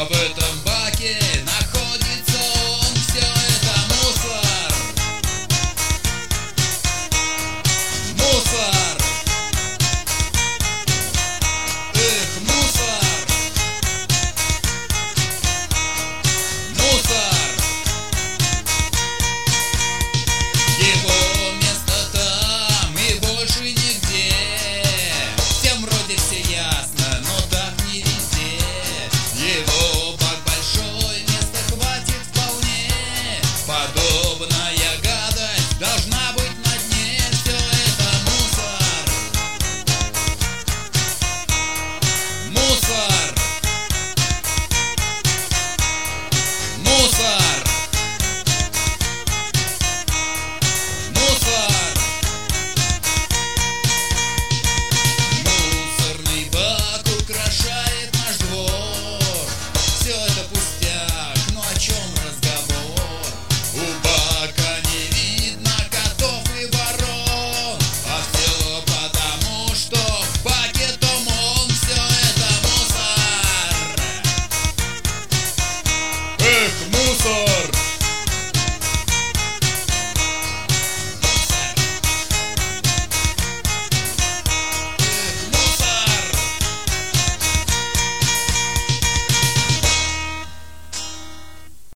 в этом баке находится он. Все это мусор. Мусор. Эх, мусор. Мусор. Его место там и больше нигде. Всем вроде все ясно, но так не везде. Его